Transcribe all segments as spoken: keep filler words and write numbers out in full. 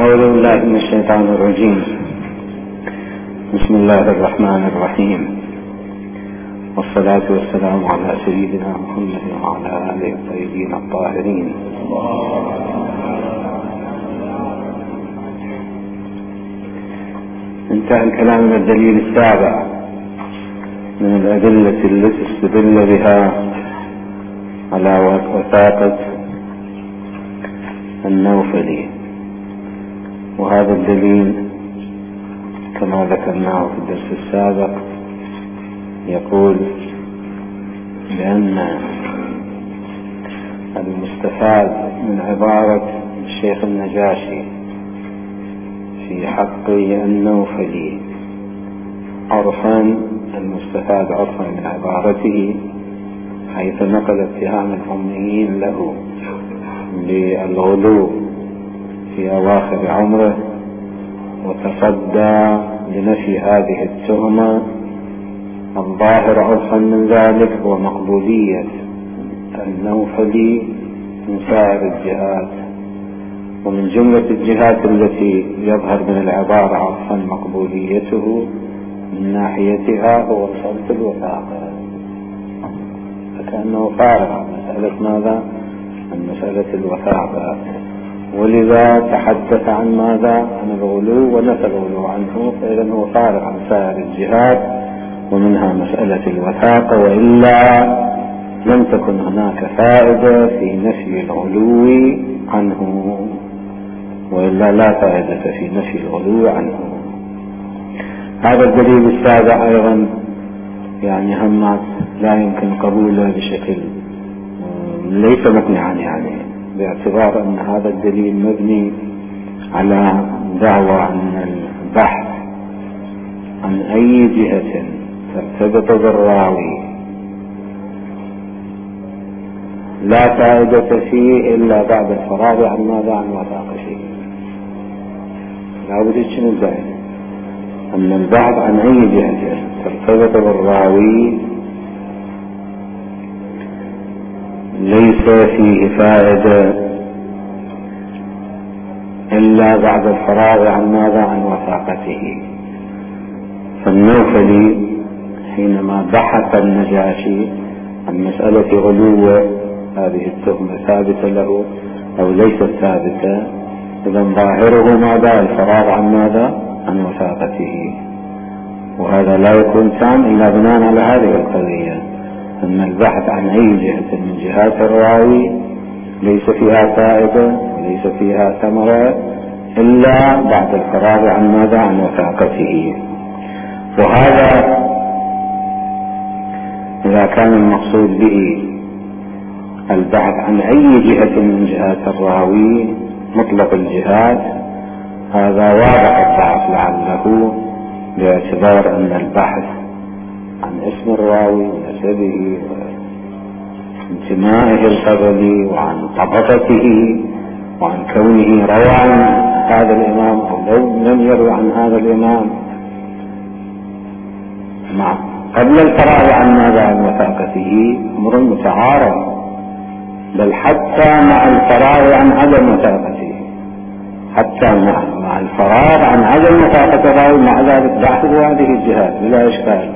أعوذ بالله من الشيطان الرجيم. بسم الله الرحمن الرحيم، والصلاة والسلام على سيدنا محمد وعلى آله الطيبين الطاهرين. انتهى الكلام من الدليل السابع من الأدلة التي استدل بها على وثاقة النوفلي، وهذا الدليل كما ذكرناه في الدرس السابق يقول بأن المستفاد من عبارة الشيخ النجاشي في حق النوفلي عرفا، المستفاد عرفا من عبارته حيث نقل اتهام الأميين له بالغلو في أواخر عمره، وتصدى لنفي هذه التهمة. الظاهر عرفا من ذلك هو مقبولية النوفلي من سائر الجهات، ومن جملة الجهات التي يظهر من العبارة عرفا مقبوليته من ناحيتها هو مسألة الوثاقة، فكأنه فارغ عن مسألة ماذا؟ عن مسألة الوثاقة، ولذا تحدث عن ماذا؟ عن الغلو ونفى الغلو عنه، فإذا هو فارغ عن سائر الجهات ومنها مسألة الوثاقة، وإلا لم تكن هناك فائدة في نفي الغلو عنه، وإلا لا فائدة في نفي الغلو عنه. هذا الدليل السابع أيضا يعني هم لا يمكن قبوله بشكل ليس مقنعا، يعني باعتبار أن هذا الدليل مبني على دعوى أن البحث عن أي جهة ترتبط بالراوي لا فائدة فيه إلا بعد الفراغ عن ماذا؟ عن وثاقته. لا بد شنو الزائد؟ أن البحث عن أي جهة ترتبط بالراوي ليس فيه فائدة إلا بعد الفراغ عن ماذا؟ عن وثاقته. فالنوفلي حينما بحث النجاشي عن مسألة غلو هذه التهمة ثابتة له أو ليست ثابتة، إذا ظاهره ماذا؟ الفراغ عن ماذا؟ عن وثاقته، وهذا لا يكون تام إلا بناء على هذه القضية، أن البحث عن أي جهة من جهات الراوي ليس فيها فائدة وليس فيها ثمرة إلا بعد الفراغ عن ماذا؟ عن وثاقته. وهذا إذا كان المقصود به البحث عن أي جهة من جهات الراوي مطلق الجهات، هذا واضح الضعف لعله، باعتبار أن البحث عن اسم الراوي ونسبه وانتمائه القبلي وعن طبقته وعن كونه روى عن هذا الإمام أو لو لم يروى عن هذا الإمام مع قبل الفراغ عن ماذا؟ عن وثاقته أمر متعارض، بل حتى مع الفراغ عن عدم وثاقته، حتى مع, مع الفراغ عن عدم وثاقة الراوي مع ذلك بحث هذه الجهات بلا إشكال.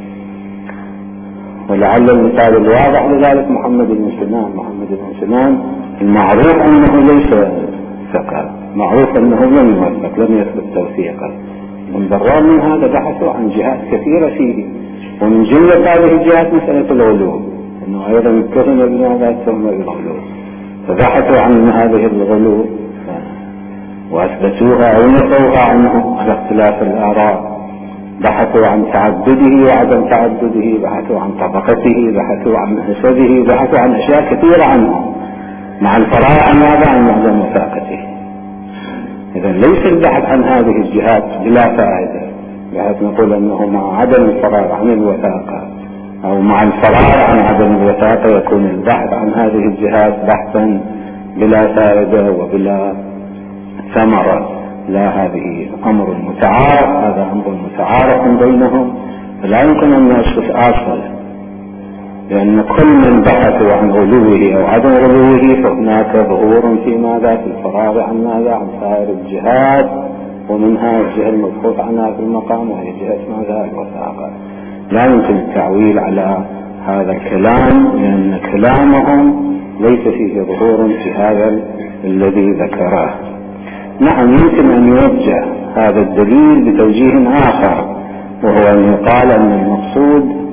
ولعل المثال الواضح لذلك محمد بن سنان. محمد بن سنان المعروف أنه ليس ثقة، معروف أنه لم يوثق، لم يثبت توثيقا، من بالرغم من هذا بحثوا عن جهات كثيرة فيه، ومن جملة هذه الجهات مسألة الغلو، أنه أيضا اتهم بماذا؟ اتهم بالغلو، فبحثوا عن هذه الغلو وأثبتوها أو نفوها عنه على اختلاف الآراء، بحثوا عن تعدده وعدم تعدده، بحثوا عن طبقته، بحثوا عن نسبه، بحثوا عن أشياء كثيرة عنه مع الفراغ عن ماذا؟ عن عدم وثاقته. إذا ليس البحث عن هذه الجهات بلا فائدة، بحيث نقول أنه مع عدم الفراغ عن الوثاقة أو مع الفراغ عن عدم الوثاقة يكون البحث عن هذه الجهات بحثا بلا فائدة وبلا ثمرة. لا، هذه أمر متعارف، هذا أمر متعارف بينهم، فلا يمكن أن نشخص آخر لأن كل من بحثوا عن غلوه أو عدم غلوه فهناك ظهور في ماذا؟ في الفراغ عن ماذا؟ عن سائر الجهات، ومنها الجهة المبحوث عنها في المقام وهي جهة ماذا؟ الوثاقة. لا يمكن التعويل على هذا الكلام لأن كلامهم ليس فيه ظهور في هذا الذي ذكره. نعم يمكن أن يوجه هذا الدليل بتوجيه آخر، وهو أن يقال أن المقصود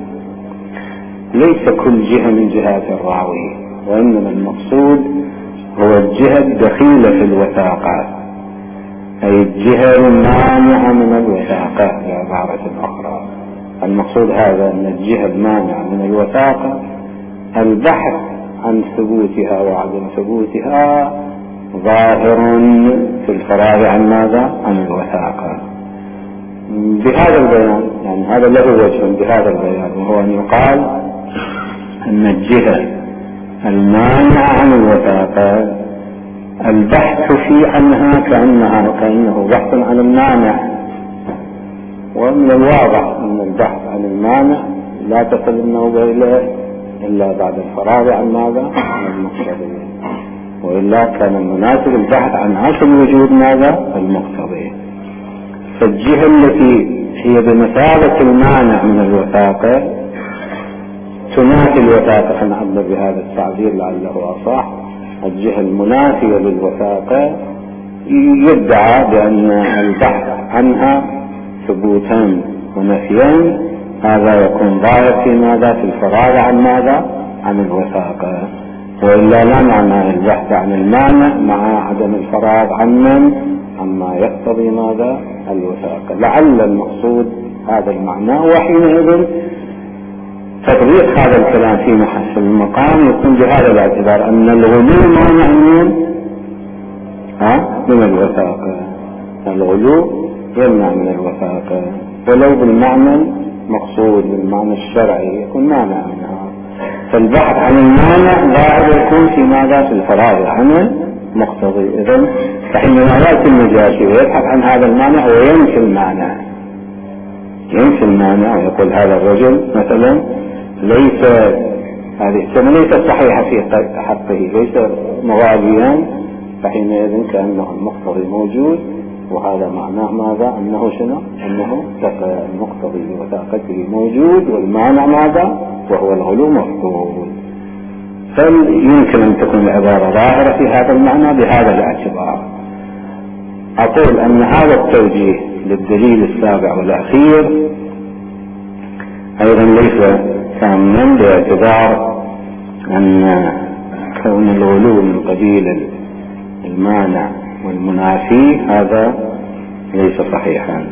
ليس كل جهة من جهات الراوي، وإنما المقصود هو الجهة الدخيلة في الوثاقة، أي الجهة المانعة من الوثاقة بعبارة أخرى. المقصود هذا أن الجهة المانعة من الوثاقة البحث عن ثبوتها وعدم ثبوتها ظاهر في الفراغ عن ماذا؟ عن الوثاقة. بهذا البيان يعني هذا له وجه بهذا البيان، وهو أن يقال أن الجهة المانعة عن الوثاقة البحث في عنها كأنها كأنه بحث عن المانع، ومن الواضح أن البحث عن المانع لا تصل النوبة إليه إلا بعد الفراغ عن ماذا؟ عن المقتضي، وإلا كان المناسب البحث عن أصل وجود ماذا؟ المقتضي. فالجهة التي هي بمثابة المانع من الوثاقة تنافي الوثاقة، فنعبر بهذا التعبير لعله أصح. الجهة المنافية للوثاقة يدعى بأن البحث عنها ثبوتا ونفيا، هذا يكون ظاهر في ماذا؟ في الفراغ عن ماذا؟ عن الوثاقة، وإلا لا معنى البحث عن المانع مع عدم الفراغ عن من؟ عما يقتضي ماذا؟ الوثاقة. لعل المقصود هذا المعنى، وحينئذ تطبيق هذا الكلام في محل المقام يكون بهذا الاعتبار أن الغلو مانع من ها من الوثاقة. الغلو يمنع من الوثاقة ولو بالمعنى مقصود بالمعنى الشرعي يكون مانع منها. فالبحث عن المانع ظاهر يكون في ماذا؟ في الفراغ عن المقتضي. إذن فحينما يأتي النجاشي ويبحث عن هذا المانع وينفي المانع، ينفي المانع ويقول هذا الرجل مثلا ليس هذه السنة ليست صحيحة في حقه، ليس مغاليا، فحينئذ كأنه المقتضي موجود، وهذا معناه ماذا؟ أنه شنو؟ أنه المقتضي بوثاقته موجود والمانع ماذا؟ وهو الغلو مفقود. فيمكن أن تكون العبارة ظاهرة في هذا المعنى بهذا الاعتبار. أقول أن هذا التوجيه للدليل السابع والأخير أيضا ليس تاما، باعتبار أن كون الغلو من قبيل المانع والمنافي هذا ليس صحيحا.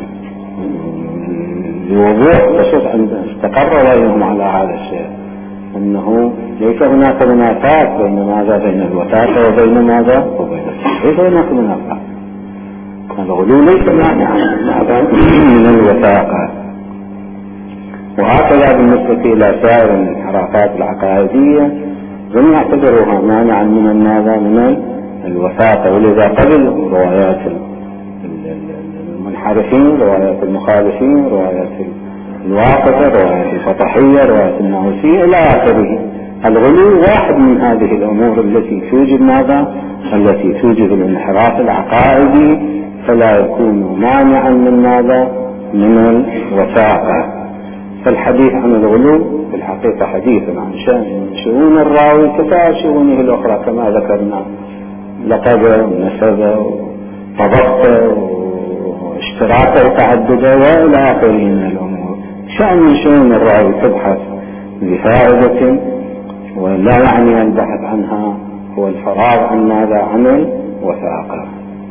لوضوح خصوص أن استقر رأيهم على هذا الشيء أنه ليس هناك منافاة بين ماذا؟ بين الوثاقة وبين ماذا؟ وبين الصحيح. ليس هناك منافاة. الغلو ليس مانعا من الوثاقة. وهكذا بالنسبة إلى سائر الانحرافات العقائدية لم يعتبروها مانعا من ماذا؟ من الوثاقة. ولذا قبل روايات المنحرفين، روايات المخالفين، روايات الواقفة، روايات الفطحية، روايات الناوسية إلى آخره، الغلو واحد من هذه الأمور التي توجد ماذا؟ التي توجد الانحراف العقائدي، فلا يكون مانعا من ماذا؟ من الوثاقة. فالحديث عن الغلو في الحقيقة حديث عن شأن شؤون الراوي كشؤونه الأخرى كما ذكرنا، لقبه ونسبه وضبطه واشتراكه وتعدده وإلى آخره من الأمور. شأن من شؤون الراوي تبحث بفائدة، ولا يعني البحث عنها هو الفراغ عن ماذا؟ عن الوثاقة.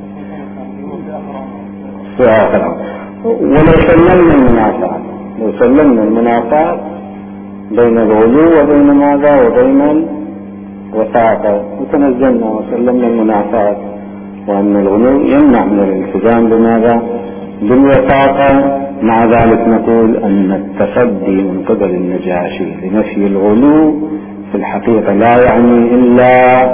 في آخر ولو سلمنا المنافات، لو سلمنا المنافات بين الغلو وبين ماذا؟ وبين الوثاقة، وتنزلنا وسلمنا المنافات وأن الغلو يمنع من الالتزام بماذا؟ بالوثاقة. مع ذلك نقول أن التصدي من قبل النجاشي لنفي الغلو في الحقيقة لا يعني إلا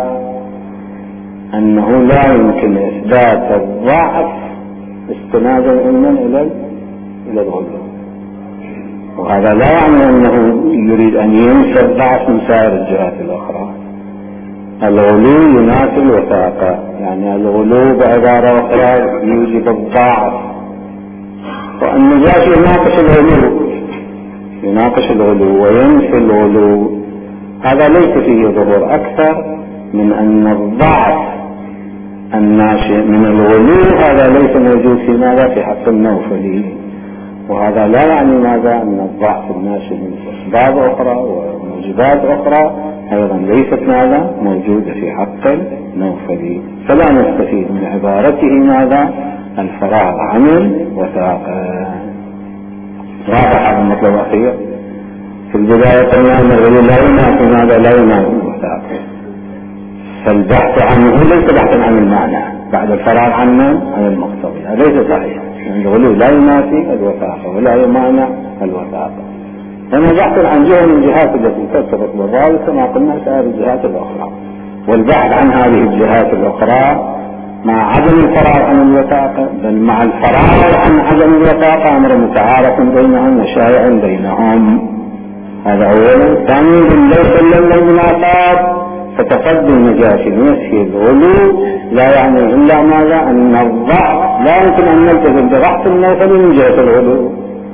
أنه لا يمكن إثبات الضعف استنادا إلى إلى الغلو. وهذا لا يعني أنه يريد أن ينسى الضعف من سائر الجهات الأخرى. الغلو ينافي الوثاقة، يعني الغلو بعبارة أخرى يوجب الضعف، والنجاشي يناقش الغلو يناقش الغلو وينفي الغلو. هذا ليس فيه ضرر أكثر من أن الضعف الناشئ من الغلو هذا ليس موجود في ماذا في حق النوفلي، وهذا لا يعني ماذا أن الضعف الناشئ من أسباب أخرى وموجبات أخرى أيضا ليست ماذا موجودة في حق النوفلي. فلا نستفيد من عبارته ماذا الفراغ عن الوثاقة. واضح هذا المطلب الأخير. في البداية قلنا أن الغلو لا ينافي ماذا لا ينافي الوثاقة، فالبحث عنه ليس بحثا عن المعنى بعد الفراغ عنه عن المقتضي، ليس صحيح. يعني الغلو لا ينافي الوثاقة ولا يمانع الوثاقة، لأنه بحث عن جهة من الجهات التي ترتبط بالراوي كما قلنا سائر الجهات الأخرى، والبحث عن هذه الجهات الأخرى مع عدم الفراغ عن الوثاقة، بل مع الفراغ عن عدم الوثاقة أمر متعارف بينهم وشائع بينهم. هذا أولا. ثانيا لو سلمنا المناقات فتقدم النجاشي نفي الغلو لا يعني إلا ماذا أن الضعف لا يمكن أن نلتزم بضعف النوفلي من جهة الغلو،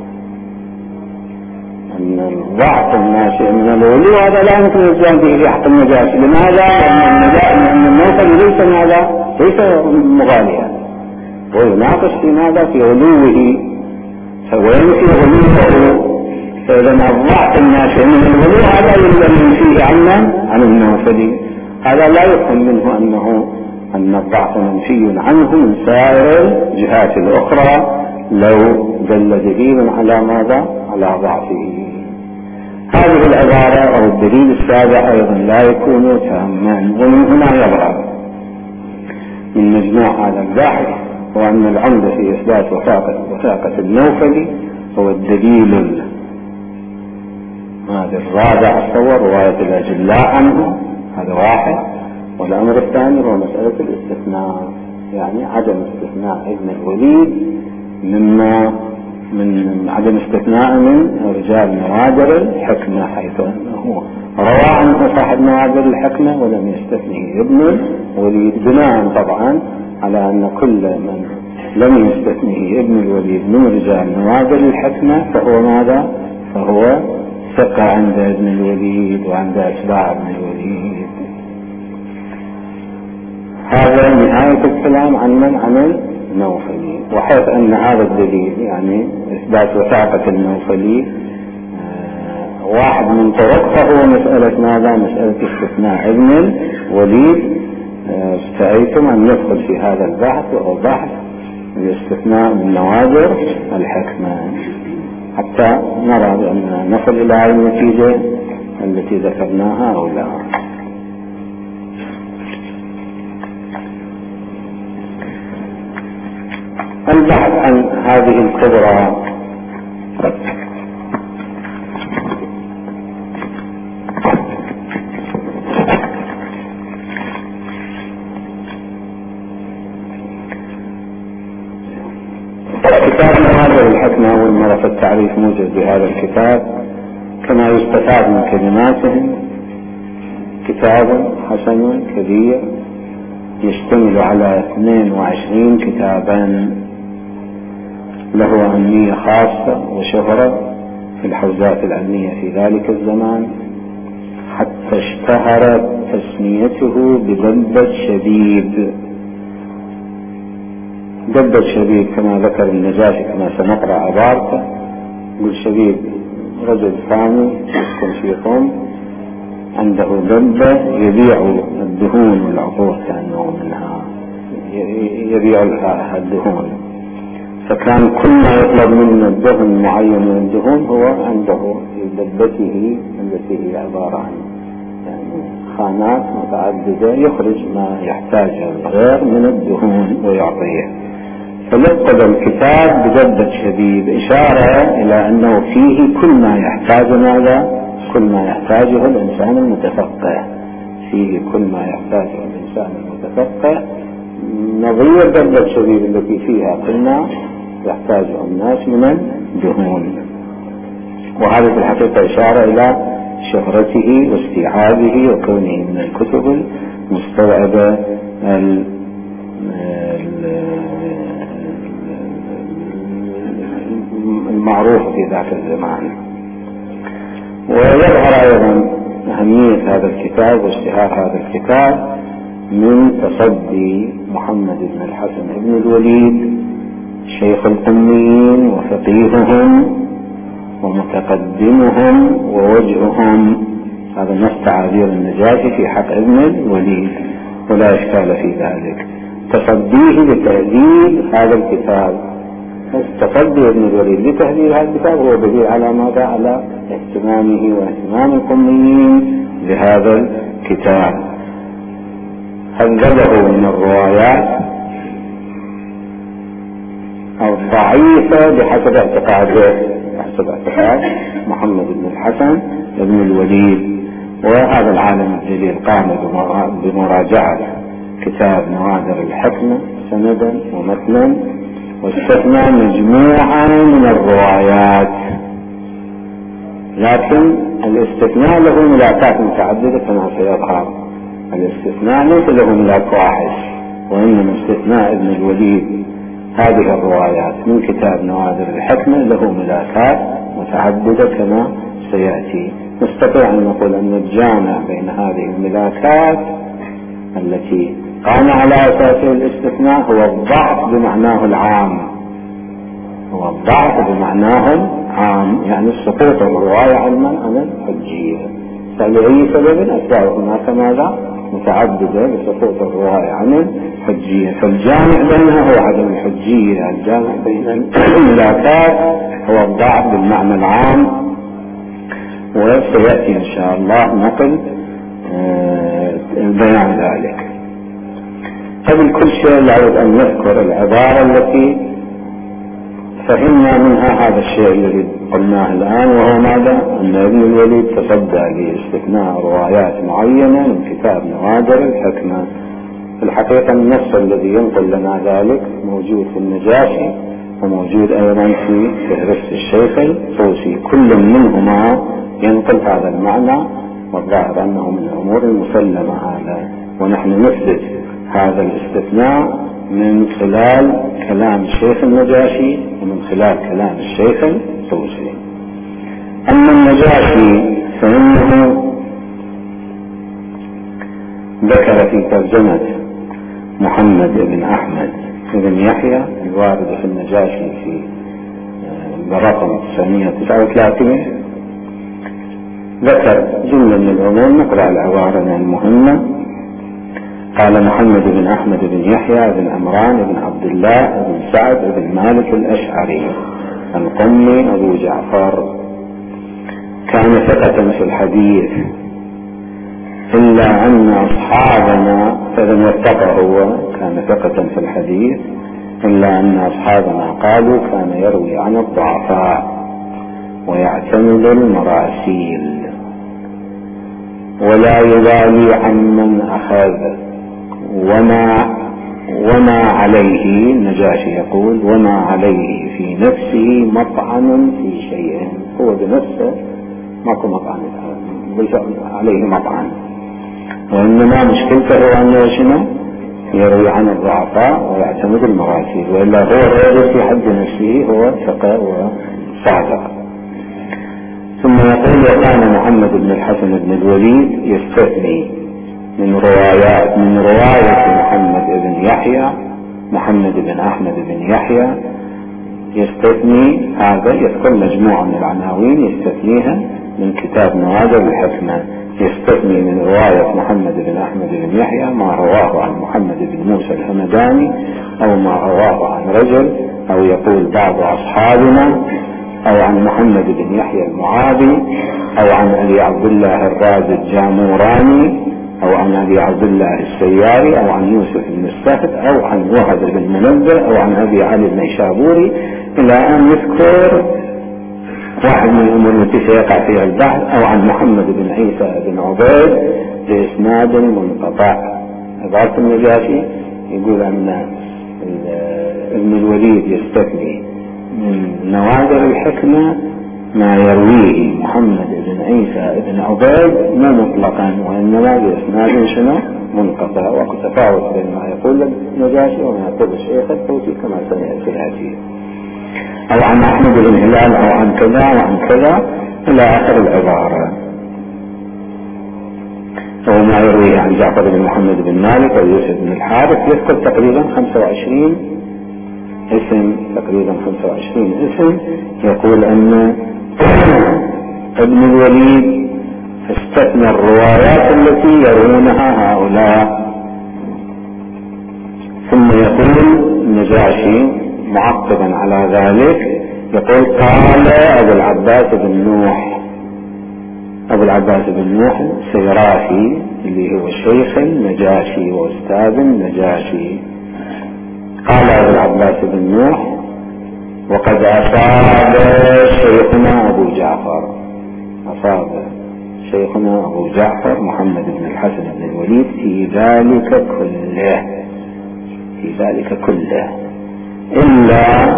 أن الضعف الناشئ من الغلو هذا لا يمكن الإتيان به في حق النجاشي. لماذا؟ لأن النوفلي ليس ماذا ليس مغاليا، ويناقش في ماذا في غلوه وينفي غلوه. فإذا الضعف الناشئ من الغلو هذا يلزم فيه عنا عن النوفلي، هذا لا يفهم منه أنه أن الضعف منفي عنه من سائر الجهات الأخرى لو دل دليل على ماذا على ضعفه. هذه العبارة أو الدليل السابع أيضا لا يكون تاما، ومن هنا يظهر من مجموع هذا البحث وأن العمدة في إثبات وثاقة وثاقة النوفلي هو الدليل هذا الرابع الصور رواية الأجلاء عنه، هذا واحد. والأمر الثاني هو مسألة الاستثناء، يعني عدم استثناء ابن الوليد مما من عدم استثناء من رجال نوادر الحكمة، حيث أنه روى عنه صاحب نوادر الحكمة ولم يستثنه ابن الوليد، بناء طبعا على أن كل من لم يستثنه ابن الوليد من رجال نوادر الحكمة فهو ماذا فهو ثقة عند ابن الوليد وعند أتباع ابن الوليد. هذا نهاية الكلام عن من عن النوفلي. وحيث أن هذا الدليل يعني إثبات وثاقة النوفلي آه واحد من طرق، فهو مسألة ماذا مسألة استثناء ابن الوليد. استعيتم آه أن ندخل في هذا البحث وهو بحث الاستثناء من نوادر الحكمة حتى نرى بأن نصل إلى هذه النتيجة التي ذكرناها أو لا. البحث عن هذه الكبرى كتاب نوادر الحكمة والمرة التعريف موجود بهذا الكتاب كما يستفاد من كلماتهم. كتاب حسن كبير يشتمل على اثنين وعشرين كتابا، له أهمية خاصة وشهرة في الحوزات العلمية في ذلك الزمان، حتى اشتهرت تسميته بدبة شبيب. دبة شبيب كما ذكر النجاشي كما سنقرأ عبارته، يقول شبيب رجل ثاني يسكن في قوم عنده دبة يبيع الدهون والعطور كأنه منها يبيع الدهون، فكان كل ما يطلب منه الدهن معين من الدهون هو عنده في دبته التي هي عبارة عن يعني خانات متعددة يخرج ما يحتاجه الغير من الدهون ويعطيه. فلقب الكتاب بدبة شبيب إشارة إلى أنه فيه كل ما يحتاج ماذا كل ما يحتاجه الإنسان المتفقه، فيه كل ما يحتاجه الإنسان المتفقه، نظير دبة شبيب التي فيها قلنا يحتاجه الناس من الدهون. وهذه في الحقيقة إشارة إلى شهرته واستيعابه وكونه من الكتب المستوعبة المعروف في ذاك الزمان. ويظهر أيضا أهمية هذا الكتاب واشتهار هذا الكتاب من تصدي محمد بن الحسن بن الوليد شيخ القميين وفقيههم ومتقدمهم ووجههم، هذا نص تعابير النجاشي في حق ابن الوليد ولا إشكال في ذلك. تصديه لتهذيب هذا الكتاب، تصدي ابن الوليد لتهذيب هذا الكتاب هو دليل على ماذا؟ على اهتمامه واهتمام القميين بهذا الكتاب. هذبه من الروايات الضعيفة بحسب اعتقاده، بحسب اعتقاد محمد بن الحسن بن الوليد. وهذا العالم الجليل قام بمراجعة كتاب نوادر الحكمة سندا ومتنا، واستثنى مجموعة من الروايات، لكن الاستثناء له ملاكات متعددة كما سيظهر. الاستثناء ليس له ملاك واحد، وإنما استثناء ابن الوليد هذه الروايات من كتاب نوادر الحكمة له ملاكات متعددة كما سيأتي. نستطيع أن نقول أن الجامع بين هذه الملاكات التي قام على أساسه الاستثناء هو الضعف بمعناه العام، هو الضعف بمعناه عام، يعني سقوط الرواية علما عن الحجية. فلأي سبب أتباع هناك ماذا؟ متعددة لسقوط الرواية عن الحجية. فالجامع بينها هو عدم الحجية، الجامع بين الملاكات هو الضعف بالمعنى العام. وسيأتي إن شاء الله نقل بيان ذلك. قبل كل شيء لابد أن نذكر العبارة التي فهمنا منها هذا الشيء الذي قلناه الآن، وهو ماذا؟ أن ابن الوليد تصدى لاستثناء روايات معينة من كتاب نوادر الحكمة. في الحقيقة النص الذي ينقل لنا ذلك موجود في النجاشي وموجود أيضا في فهرست الشيخ الطوسي، كل منهما ينقل هذا المعنى، والظاهر أنه من الأمور المسلمة هذا. ونحن نثبت هذا الاستثناء من خلال كلام الشيخ النجاشي ومن خلال كلام الشيخ الطوسي. أما النجاشي فإنه ذكر في ترجمة محمد بن أحمد بن يحيى الوارد في النجاشي في برقم تسعمائة وتسعة وثلاثين، ذكر جملة من الأمور. نقرأ العبارة المهمة. قال محمد بن أحمد بن يحيى بن عمران بن عبد الله بن سعد بن مالك الأشعري القمي أبو جعفر، كان ثقة في الحديث، إلا أن أصحابنا، فلم يتقى هو كان ثقة في الحديث، إلا أن أصحابنا قالوا كان يروي عن الضعفاء ويعتمد المراسيل ولا يبالي عمن أخذ، وما وما عليه، النجاشي يقول وما عليه في نفسه مطعن في شيء، هو بنفسه ماكو مطعن عليه مطعن، وإنما مشكلته هو أنه شنو؟ يروي عن الضعفاء ويعتمد المراسيل، وإلا هو غير في حد نفسه هو ثقة وصادق. ثم يقول وكان محمد بن الحسن بن الوليد يستثني من روايات من رواية محمد بن يحيى محمد بن أحمد بن يحيى، يستثني هذا، يذكر مجموعة من العناوين يستثنيها من كتاب نوادر الحكمة. يستثني من رواية محمد بن أحمد بن يحيى ما رواه عن محمد بن موسى الهمداني، أو ما رواه عن رجل، أو يقول بعض أصحابنا، أو عن محمد بن يحيى المعاذي، أو عن أبي عبد الله الرازي الجاموراني، أو عن أبي عبد الله السياري، أو عن يوسف بن السهد، أو عن وهب بن منبه، أو عن أبي علي النيشابوري، إلى أن يذكر واحد من الأمور التي سيقع فيها البحث، أو عن محمد بن عيسى بن عبيد بإسناد منقطع. عبارة النجاشي يقول أن ابن الوليد يستثني من نوادر الحكمة ما يرويه محمد بن عيسى بن عبيد مو مطلقا، وإنما بإسناد شنو منقطع، وتفاوت بين ما يقول النجاشي وما يقول الشيخ الطوسي كما سنأتي الآتي، أو عن أحمد بن هلال أو عن كذا وعن كذا إلى آخر العبارة. أو ما يرويه عن جعفر بن محمد بن مالك أو يوسف بن الحارث، يذكر تقريبا خمسة وعشرين اسم، تقريبا خمسة وعشرين اسم، يقول أن ابن الوليد استثنى الروايات التي يروونها هؤلاء. ثم يقول النجاشي معقبا على ذلك، يقول قال أبو العباس بن نوح، أبو العباس بن نوح سيرافي اللي هو شيخ النجاشي وأستاذ النجاشي، قال أبو العباس بن نوح وقد أصاب شيخنا أبو جعفر، أصاب شيخنا أبو جعفر محمد بن الحسن بن الوليد في ذلك كله، في ذلك كله إلا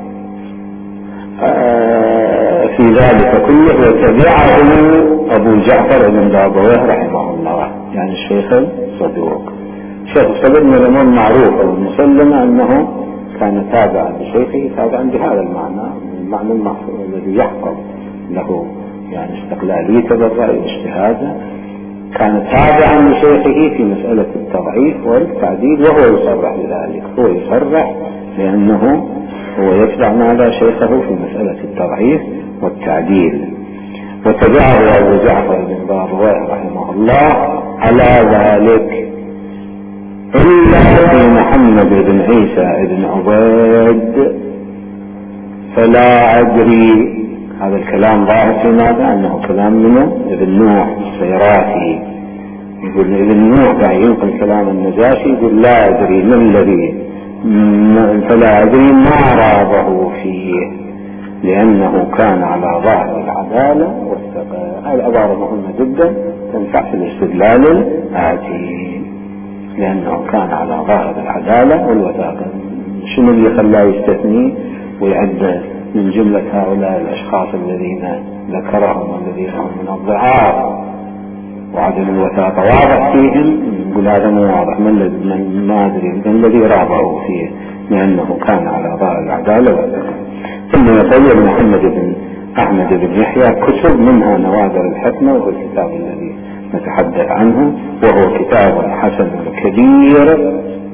في ذلك كله وتبعه أبو جعفر بن بابويه رحمه الله، يعني الشيخ الصدوق. الشيخ الصدوق من الأمور معروفة والمسلمة أنه كان تابعا لشيخه، تابعا بهذا المعنى، المعنى المحفوظ الذي يحفظ له يعني استقلاليته بالرأي واجتهاده، كان تابعا لشيخه في مسألة التضعيف والتعديل، وهو يصرح بذلك، هو يصرح لأنه هو يتبع ماذا شيخه في مسألة التضعيف والتعديل. وتبعه أبو جعفر بن بابويه رحمه الله على ذلك، إلا في محمد بن عيسى بن عبيد فلا أدري. هذا الكلام ظاهر في ماذا؟ أنه كلام منه ابن نوح السيرافي، يقول ابن نوح قاعد ينقل كلام النجاشي، يقول لا أدري ما الذي فلا أدري ما رابه فيه، لأنه كان على ظاهر العدالة والثقة. هذه عبارة مهمة جدا تنفع في الاستدلال الآتي، لأنه كان على ظاهر العدالة والوثاقة. شنو اللي خلاه يستثني ويعد من جملة هؤلاء الأشخاص الذين ذكرهم والذين هم من الضعاف وعدم الوثاقة واضح فيهم؟ نقول هذا مو واضح، من ما أدري من الذي رابعه فيه، لأنه كان على ظاهر العدالة والثقة. ثم يقول محمد بن أحمد بن يحيى كتب، منها نوادر الحكمة وهو الكتاب الذي نتحدث عنه، وهو كتاب حسن كبير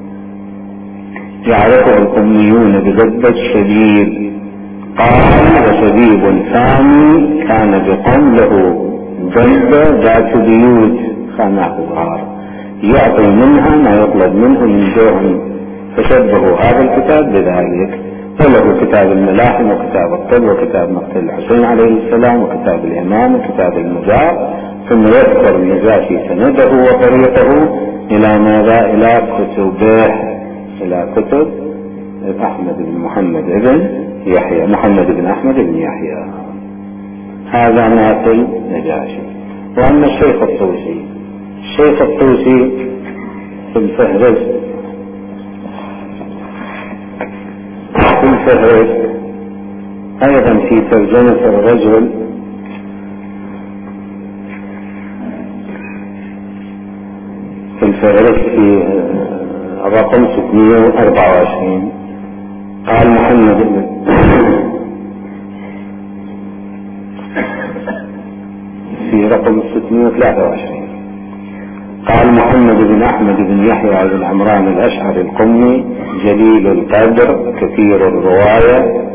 يعرفه الأميون بلذة شديد. قال وشبيب ثاني كان بقوم له جلد ذات بيوت خانه غار، يعطي منها ما يطلب منه من جوع، فشبهوا هذا الكتاب بذلك. وله كتاب الملاحم وكتاب الطب وكتاب مقتل الحسين عليه السلام وكتاب الإمام وكتاب المجار. ثم يذكر النجاشي سنده وطريقه إلى ماذا؟ إلى كتبه، إلى كتب أحمد بن محمد بن يحيى، محمد بن أحمد بن يحيى. هذا مثل نجاشي. وأما الشيخ الطوسي، الشيخ الطوسي في الفهرس في الفهرس أيضا في ترجمة الرجل في الفهرس في رقم ستمائة وأربعة وعشرين قال محمد بن في رقم ستمائة وثلاثة وعشرين قال محمد بن أحمد بن يحيى بن عمران الأشعري القمي جليل القدر كثير الرواية.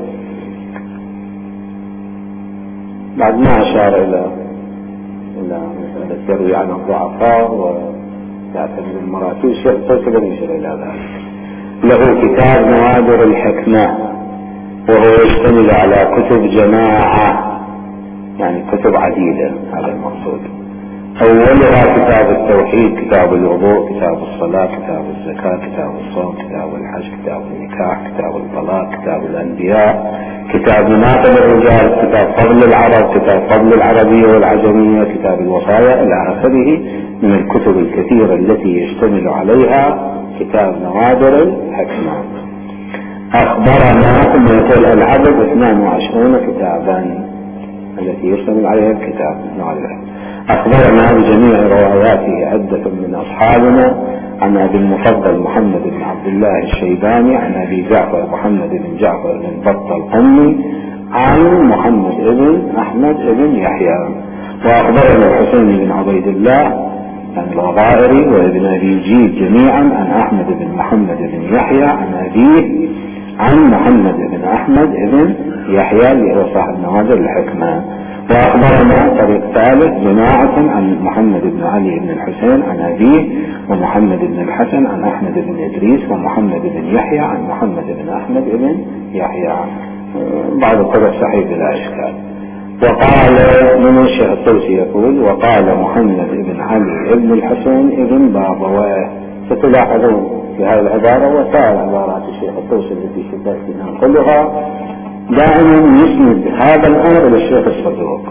بعد ما أشار إلى إلى مسألة يروي عن الضعفاء ويعتمد المراتب، الشيخ الطوسي لم يشر إلى ذلك. له كتاب نوادر الحكمة، وهو يشتمل على كتب جماعة، يعني كتب عديدة، هذا المقصود. أولها كتاب التوحيد، كتاب الوضوء، كتاب الصلاة، كتاب الزكاة، كتاب الصوم، كتاب الحج، كتاب النكاح، كتاب الطلاق، كتاب الأنبياء، كتاب مناقب الرجال، كتاب فضل العرب، كتاب فضل العربية والعجمية، كتاب الوصايا، إلى آخره من الكتب الكثيرة التي يشتمل عليها كتاب نوادر الحكمة. أخبرنا ثم يقول العدد اثنان وعشرون كتابا، التي يشتمل عليها الكتاب. أخبرنا بجميع رواياته عدة من أصحابنا عن أبي المفضل محمد بن عبد الله الشيباني عن أبي جعفر محمد بن جعفر بن بطة الأمي عن محمد بن أحمد بن يحيى. وأخبرنا الحسين بن عبيد الله عن الغضائري وابن أبي جيد جميعا عن أحمد بن محمد بن يحيى عن أبيه عن محمد بن أحمد بن يحيى اللي هو صاحب نوادر الحكمة. وأخبرنا طريق ثالث جماعة عن محمد بن علي بن الحسين عن أبيه ومحمد بن الحسن عن أحمد بن إدريس ومحمد بن يحيى عن محمد بن أحمد بن يحيى، بعض الطرق صحيح بلا إشكال. وقال من الشيخ الطوسي يقول وقال محمد بن علي بن الحسين بن بابويه. ستلاحظون في هذه العبارة وسائر عبارات الشيخ الطوسي التي شبهتنا كلها دائما يسند هذا الأمر إلى الشيخ الصدوق،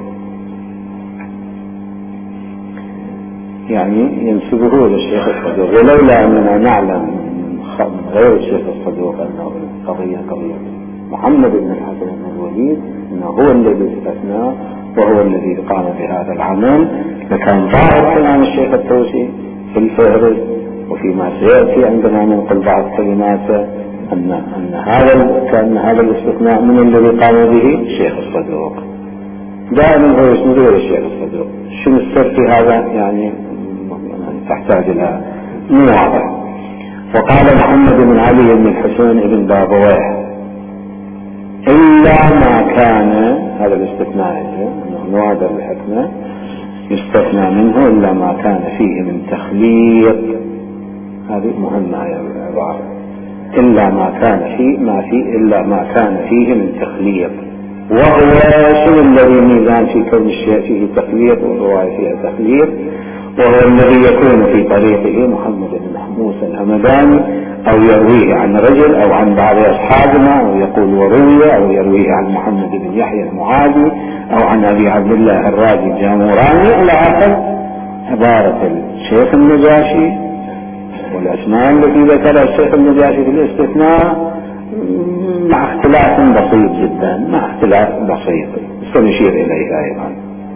يعني ينسبه إلى الشيخ الصدوق، ولولا أننا نعلم من غير الشيخ الصدوق أنه القضية قضية محمد بن الحسن بن الوليد أنه هو الذي استثنى وهو الذي قام بهذا العمل، لكان ظاهر كلام الشيخ الطوسي في الفهرس وفيما سيأتي عندما ننقل بعض كلماته أن أن هذا كان هذا الاستثناء من الذي قام به الشيخ الصدوق. دائما هو يسند إلى الشيخ الصدوق. شنو السر في هذا؟ يعني تحتاج إلى مواضع. وقال محمد بن علي بن الحسين بن بابويه إلا ما كان، هذا الاستثناء نوادر الحكمة يستثنى منه إلا ما كان فيه من تخليط. هذه مهمة يا عبارة، إلا ما كان فيه ما فيه إلا ما كان فيه من تخليط. وهو شنو الذي ميزان في كون الشيء فيه تخليط والرواية فيها تخليط؟ وهو الذي يكون في طريقه محمد بن موسى الهمداني أو يرويه عن رجل أو عن بعض أصحابنا أو يقول وروي أو يرويه عن محمد بن يحيى المعادي أو عن أبي عبد الله الرازي الجاموراني إلى آخر عبارة الشيخ النجاشي والأسماء التي ذكرها الشيخ النجاشي في الاستثناء مع اختلاف بسيط جدا، مع اختلاف بسيط سنشير إليه أيضا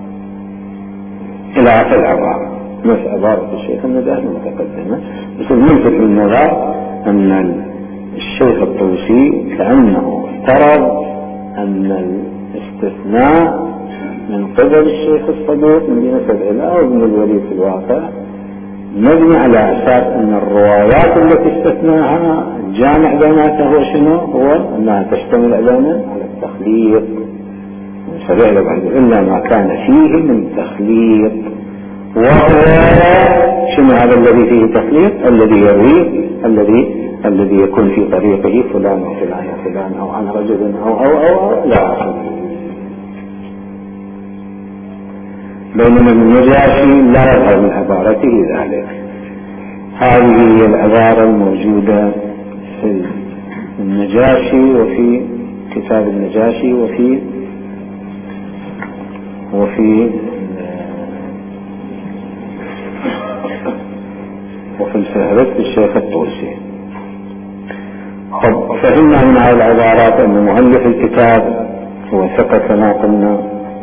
إلى آخر العبارة نفس عبارة الشيخ النجاشي المتقدمة. بس الملفت للنظر أن الشيخ الطوسي كأنه افترض أن الاستثناء من قبل الشيخ الصدوق من ينسب إلى ابن الوليد في الواقع مبني على أساس أن الروايات التي استثناها الجامع بيناتها هو شنو؟ هو أنها تشتمل علينا على التخليط إلا ما كان فيه من تخليط. وهو شنو هذا الذي فيه تخليط؟ الذي يرويه الذي الذي يكون في طريقه فلان وفلان وفلان أو عن رجل أو أو أو, أو لا أخذ. بينما النجاشي لا يظهر من عبارته ذلك. هذه هي العبارة الموجودة في النجاشي وفي كتاب النجاشي وفي وفي وفي الفهرس الشيخ الطوسي. فهمنا من هذه العبارات أن مؤلف الكتاب هو ثقة كما قلنا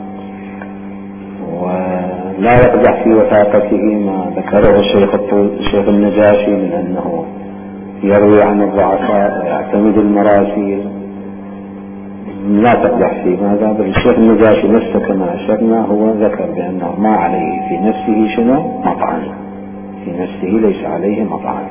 ولا يقدح في وثاقته ما ذكره الشيخ الشيخ النجاشي من أنه يروي عن الضعفاء ويعتمد المراسيل، لا تقدح في ماذا. بل الشيخ النجاشي نفسه كما أشرنا هو ذكر بأنه ما عليه في نفسه شنو مطعن، في نفسه ليس عليه مطعن.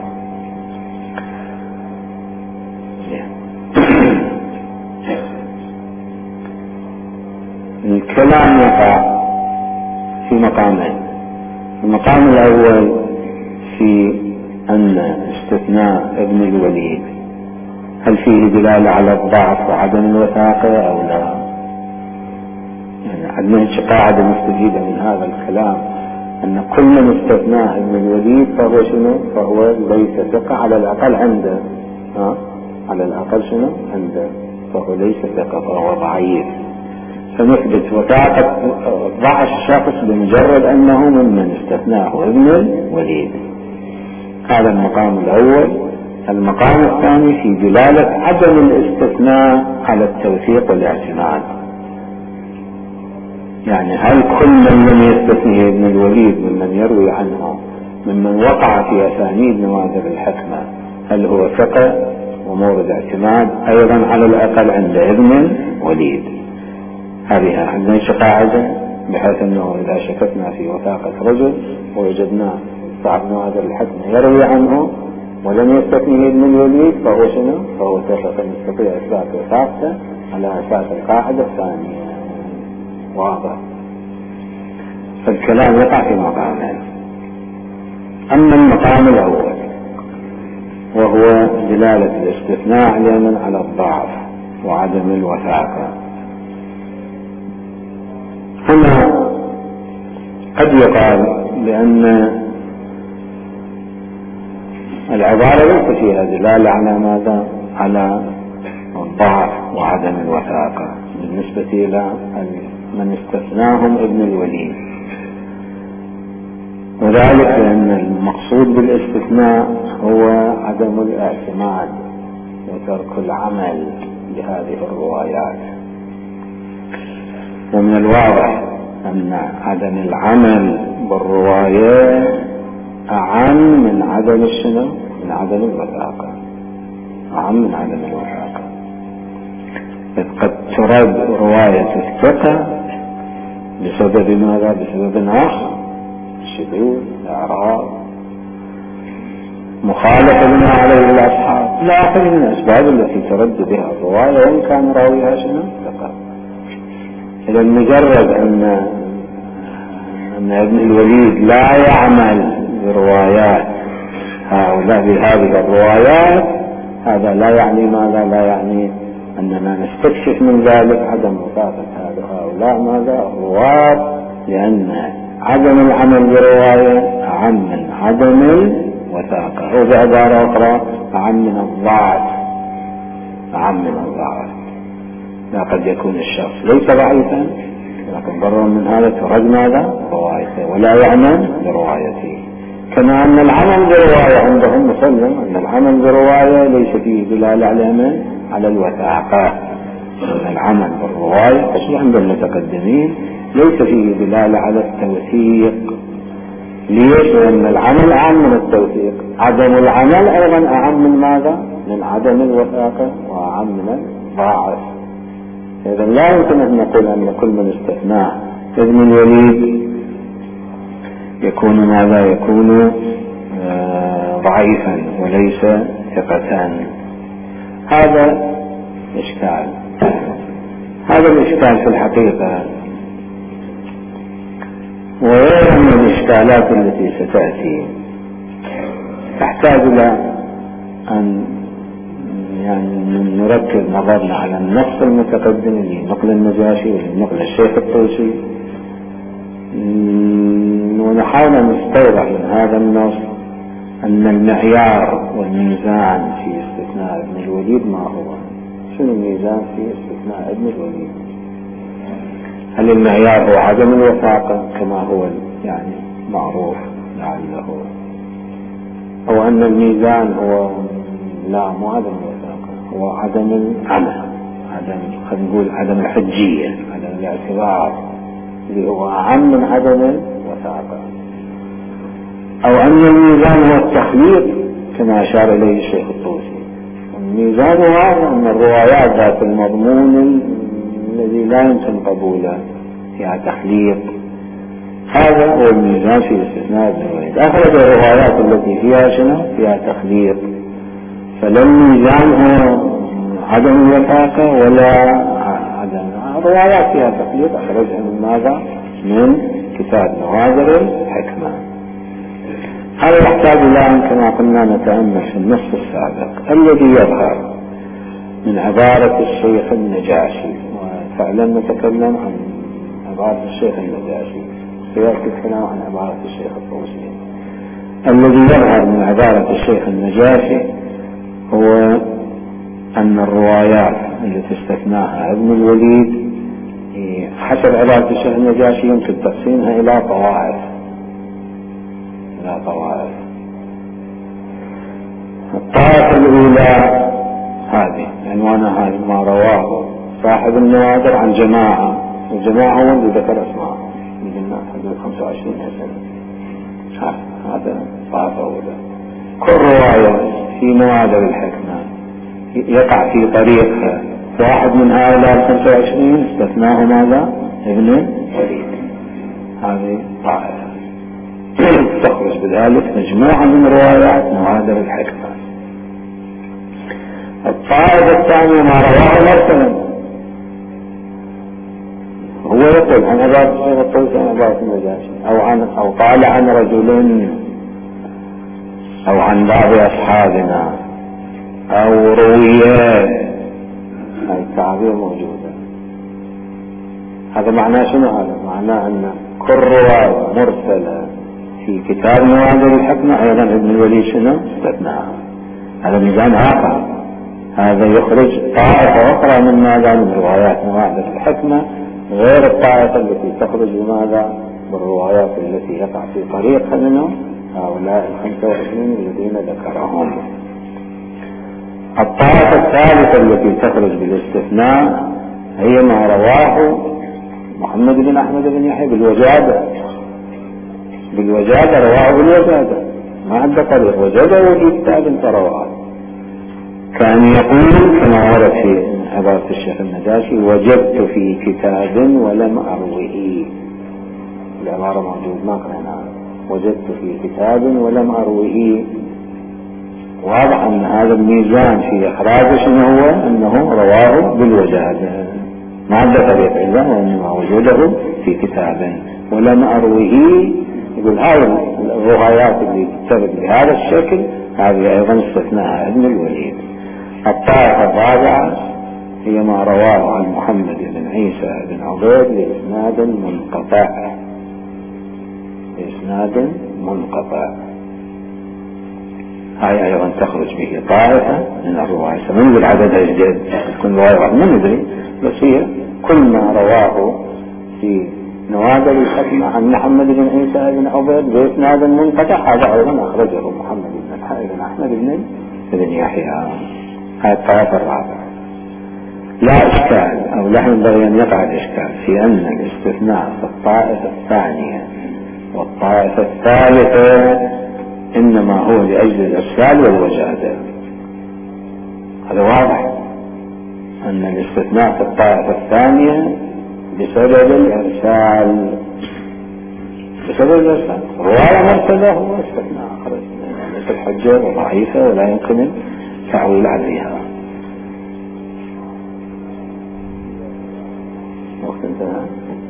الكلام يقع في مقامين. المقام الأول في أن استثناء ابن الوليد هل فيه دلالة على الضعف وعدم الوثاقة أو لا؟ يعني عندنا قاعدة مستجيبة من هذا الكلام أن كل من استثناء ابن الوليد فهو شنو؟ فهو ليس ثقة على الأقل عنده، ها؟ على الأقل شنو؟ عنده فهو ليس ثقة فهو ضعيف. فنثبت وثاقة ضعف الشخص بمجرد أنه ممن استثناه ابن الوليد. هذا المقام الأول. المقام الثاني في دلالة عدم الاستثناء على التوثيق والاعتماد. يعني هل كل من لم يستثنيه ابن الوليد ممن يروي عنه ممن وقع في أسانيد نوادر الحكمة هل هو ثقة ومورد اعتماد أيضا على الأقل عند ابن الوليد؟ هذه عندنا قاعدة بحيث أنه إذا شككنا في وثاقة رجل ووجدناه صاحب نوادر الحكمة يروي عنه ولم يستثنيه ابن الوليد فهو شنو؟ فهو ثقة نستطيع إثبات وثاقته على أساس القاعدة الثانية. واضح؟ فالكلام يقع في مقامين. أما المقام الأول وهو دلالة الاستثناء علما على الضعف وعدم الوثاقة، هنا قد يقال بأن العبارة ليس فيها دلالة على ماذا؟ على الضعف وعدم الوثاقة بالنسبة إلى من استثناهم ابن الوليد، وذلك لأن المقصود بالاستثناء هو عدم الاعتماد وترك العمل بهذه الروايات، ومن الواضح أن عدم العمل بالرواية أعم من عدم الشنو؟ من عدم الوثاقة، أعم من عدم الوثاقة. إذ قد ترد رواية الثقة بسبب ماذا؟ بسبب آخر، شذوذ، إعراض، مخالفة لما عليه الأصحاب، لا أخذ من الأسباب التي ترد بها الرواية وإن كان راويها شنو؟ ثقة. إذا مجرد أن أن ابن الوليد لا يعمل بروايات هؤلاء بهذه الروايات هذا لا يعني ماذا؟ لا يعني أننا نستكشف من ذلك عدم وثاقة هؤلاء ماذا؟ الرواة، لأن عدم العمل برواية أعم من عدم الوثاقة، أو بعبارة أخرى أعم من الضعف، أعم من الضعف. لا قد يكون الشخص ليس ضعيفا لكن ضرر من هذا ترد ماذا؟ روايته ولا يعمل بروايته. كما أن العمل برواية عندهم مسلم أن العمل برواية ليس فيه دلالة على على الوثاقة، أن العمل بالرواية خصوصا عند المتقدمين ليس فيه دلالة على التوثيق. ليش؟ لأن العمل أعم من التوثيق، عدم العمل أيضا أعم من ماذا؟ من عدم الوثاقة وأعم من الضعف. إذا لا يمكن أن نقول أن كل من استثناه ابن الوليد يكون ماذا؟ يكون آه ضعيفا وليس ثقة. هذا إشكال. هذا الإشكال في الحقيقة وغير من الإشكالات التي ستأتي تحتاج إلى أن يعني نركز نظرنا على النص المتقدم لنقل النجاشي ولنقل الشيخ الطوسي، ونحاول أن نستوضح من هذا النص أن المعيار والميزان في استثناء ابن الوليد ما هو؟ شنو الميزان في استثناء ابن الوليد؟ هل المعيار هو عدم الوثاقة كما هو يعني معروف لعله، أو أن الميزان هو لا مو عدم الوثاقة، هو عدم العمل، عدم خلينا نقول عدم الحجية، عدم الاعتبار اللي هو أعم من عدم الوثاقة، أو أن الميزان هو التخليط كما أشار إليه الشيخ الطوسي. الميزان هو أن الروايات ذات المضمون الذي لا يمكن قبوله فيها تخليط، هذا هو الميزان في استثناء ابن الوليد. أخرج الروايات التي فيها شنو؟ فيها تخليط، فلا الميزان هو عدم الوثاقة ولا عدم الروايات فيها تخليط أخرجها من ماذا؟ من كتاب نوادر الحكمة. هذا يحتاج إلى أن كما قلنا نتأمل في النص السابق الذي يظهر من عبارة الشيخ النجاشي، وفعلا نتكلم عن عبارة الشيخ النجاشي سيأتي الكلام عن عبارة الشيخ الطوسي. الذي يظهر من عبارة الشيخ النجاشي هو أن الروايات التي استثناها ابن الوليد حسب عبارة الشيخ النجاشي يمكن تقسيمها إلى طوائف، إلى طوائف. الطائفة الأولى هذه عنوانها ما رواه صاحب النوادر عن جماعة وجماعة اللي ذكر اسمائهم قلنا حدود خمسة وعشرين سنة. هذا طائفة أولى. كل رواية في نوادر الحكمة يقع في طريق واحد من هؤلاء الخمسة وعشرين استثناه ماذا؟ ابن وليد. هذه طائفة تخرج بذلك مجموعة من روايات نوادر الحكمة. الطائفة الثانية ما رواه مرسلا، هو يقول عن عباس الشيخ الطوسي عن عباس النجاشي أو عن أو قال عن رجل أو عن بعض أصحابنا أو رويات. هذه التعابير موجودة. هذا معناه شنو؟ هذا معناه أن كل رواية مرسلة في كتاب نوادر الحكمة أيضا ابن الوليد شنو استثناها. هذا ميزان آخر. هذا يخرج طائفة أخرى من ماذا؟ من روايات نوادر الحكمة غير الطائفة التي تخرج بماذا؟ بالروايات التي يقع في طريقها منهم هؤلاء الخمسة وعشرين الذين ذكرهم. الطائفة الثالثة التي تخرج بالاستثناء هي ما رواه محمد بن أحمد بن يحيى بالوجادة. بالوجادة رواه بالوجادة، ما عنده طريق وجده وفي كتاب رواه. كان يقول كما ورد في عبارة الشيخ النجاشي: وجدت في كتاب ولم أروه. العبارة موجود ما قرأناها. وجدت في كتاب ولم أروه. واضح أن هذا الميزان في إخراجه شنو هو؟ أنه رواه بالوجادة، ما عنده طريق إلا وإنما وجده في كتاب ولم أروه. يقول هذه الروايات اللي تثبت بهذا الشكل هذه أيضا استثناء ابن الوليد. الطائفة الرابعة هي ما رواه عن محمد بن عيسى بن عبيد بإسناد منقطع. بإسناد منقطع هاي أيضا تخرج به طائفة من الرواية. سننزل عددها جديد كل رواية ما ندري، بس هي كل ما رواه في نوادر الحكمة عن محمد بن عيسى بن عبيد بإسناد منقطع هذا أيضا أخرجه محمد بن أحمد بن بن يحيى. هاي الطائفة الرابعة. لا إشكال أو لا ينبغي أن يقع الإشكال في أن الاستثناء في الطائفة الثانية والطائفة الثالثة إنما هو لأجل الإرسال والوجادة. هذا واضح أن الاستثناء في الطائفة الثانية بسبب الإرسال. بسبب الإرسال رواية مرسلة هو استثناء خرج ليس الحجة وضعيفة ولا يمكن التعويل عليها. وقت انتهى.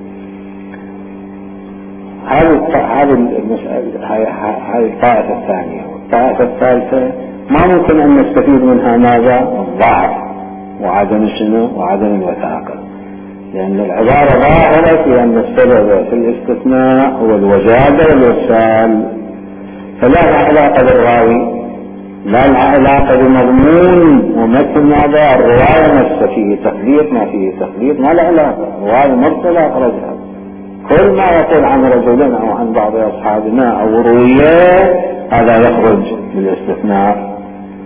هذه هذه المسألة هذه الطائفة الثانية. والطائفة الثالثة ما ممكن أن نستفيد منها ماذا؟ الضعف وعدم شنو؟ وعدم الوثاقة، لأن العبارة ظاهرة في أن السبب في الاستثناء هو الوجادة والإرسال، فلا علاقة بالراوي، لا علاقة بمضمون ومتن ماذا؟ الرواية نفسها فيه تخليط ما فيه تخليط ما له علاقة. الرواية مرسلة أخرجها. كل ما يقول عن رجلنا أو عن بعض أصحابنا أو رويات هذا يخرج بالاستثناء.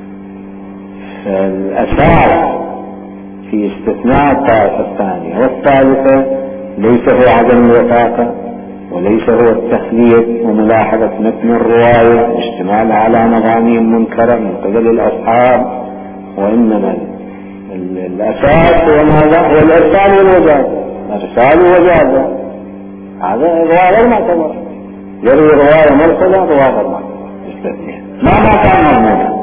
الأساس في استثناء الطائفة الثانية والثالثة ليس هو عدم الوثاقة وليس هو التخليط وملاحظة متن الرواية اشتمالها على مضامين منكرة من قبل الأصحاب، وإنما الأساس هو ماذا؟ هو الإرسال والوجادة. الإرسال والوجادة هذا رواية غير معتبرة. يروي رواية مرسلة رواية غير معتبرة استثناء ما ما كان مضمونا.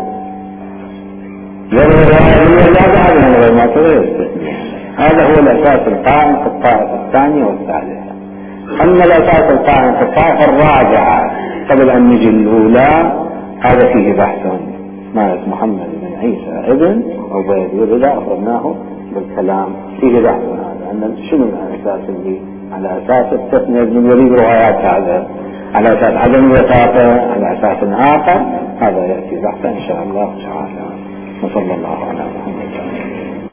يروي رواية بالوجادة هذا غير معتبرة استثناء. هذا هو الأساس القائم في الطائفة الثانية والثالثة. أما الأساس القائم في الطائفة الرابعة قبل أن نجي الأولى هذا فيه بحث مالك محمد بن عيسى ابن عبيد إذا أخذناه بالكلام فيه بحث هذا أن شنو الأساس اللي على أساس استثناء ابن الوليد روايات هذا على أساس عدم الوثاقة على أساس آخر. هذا يأتي بحثا إن شاء الله تعالى. وصلى الله على محمد.